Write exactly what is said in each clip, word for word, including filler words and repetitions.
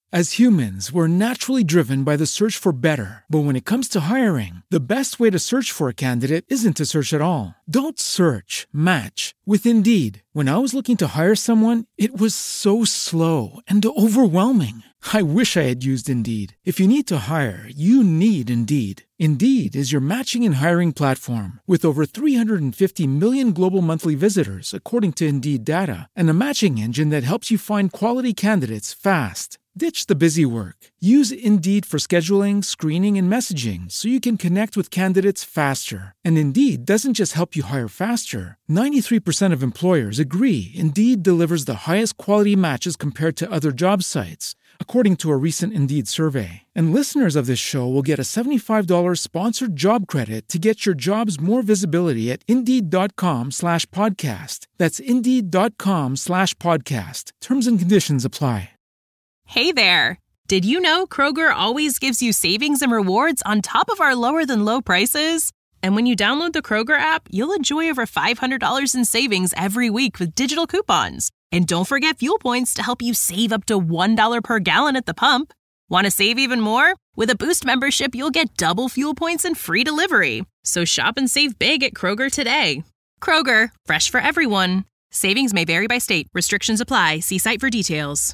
As humans, we're naturally driven by the search for better. But when it comes to hiring, the best way to search for a candidate isn't to search at all. Don't search, match with Indeed. When I was looking to hire someone, it was so slow and overwhelming. I wish I had used Indeed. If you need to hire, you need Indeed. Indeed is your matching and hiring platform with over three hundred fifty million global monthly visitors, according to Indeed data, and a matching engine that helps you find quality candidates fast. Ditch the busy work. Use Indeed for scheduling, screening, and messaging so you can connect with candidates faster. And Indeed doesn't just help you hire faster. ninety-three percent of employers agree Indeed delivers the highest quality matches compared to other job sites, according to a recent Indeed survey. And listeners of this show will get a seventy-five dollars sponsored job credit to get your jobs more visibility at Indeed.com slash podcast. That's Indeed.com slash podcast. Terms and conditions apply. Hey there! Did you know Kroger always gives you savings and rewards on top of our lower-than-low prices? And when you download the Kroger app, you'll enjoy over five hundred dollars in savings every week with digital coupons. And don't forget fuel points to help you save up to one dollar per gallon at the pump. Want to save even more? With a Boost membership, you'll get double fuel points and free delivery. So shop and save big at Kroger today. Kroger, fresh for everyone. Savings may vary by state. Restrictions apply. See site for details.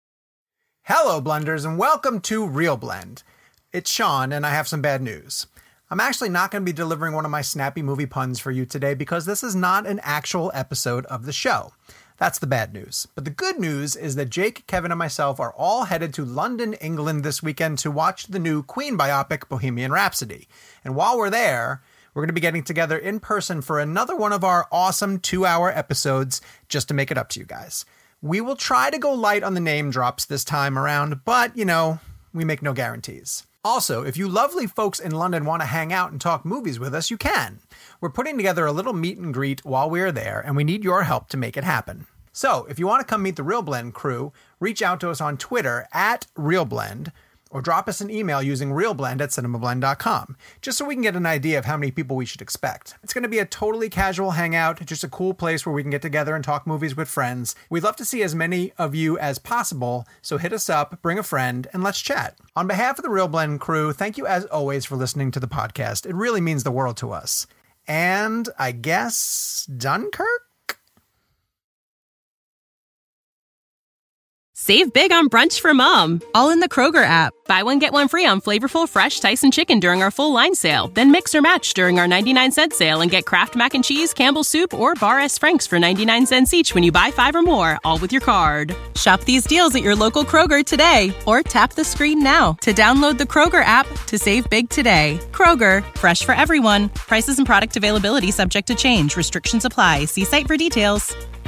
Hello, Blenders, and welcome to Real Blend. It's Sean, and I have some bad news. I'm actually not going to be delivering one of my snappy movie puns for you today because this is not an actual episode of the show. That's the bad news. But the good news is that Jake, Kevin, and myself are all headed to London, England this weekend to watch the new Queen biopic, Bohemian Rhapsody. And while we're there, we're going to be getting together in person for another one of our awesome two-hour episodes just to make it up to you guys. We will try to go light on the name drops this time around, but, you know, we make no guarantees. Also, if you lovely folks in London want to hang out and talk movies with us, you can. We're putting together a little meet and greet while we are there, and we need your help to make it happen. So, if you want to come meet the Real Blend crew, reach out to us on Twitter at RealBlend, or drop us an email using realblend at cinemablend dot com, just so we can get an idea of how many people we should expect. It's going to be a totally casual hangout, just a cool place where we can get together and talk movies with friends. We'd love to see as many of you as possible, so hit us up, bring a friend, and let's chat. On behalf of the Real Blend crew, thank you as always for listening to the podcast. It really means the world to us. And I guess Dunkirk? Save big on brunch for mom, all in the Kroger app. Buy one, get one free on flavorful fresh Tyson chicken during our full line sale. Then mix or match during our ninety-nine cent sale and get Kraft Mac and Cheese, Campbell's Soup, or Bar S. Frank's for ninety-nine cents each when you buy five or more, all with your card. Shop these deals at your local Kroger today, or tap the screen now to download the Kroger app to save big today. Kroger, fresh for everyone. Prices and product availability subject to change. Restrictions apply. See site for details.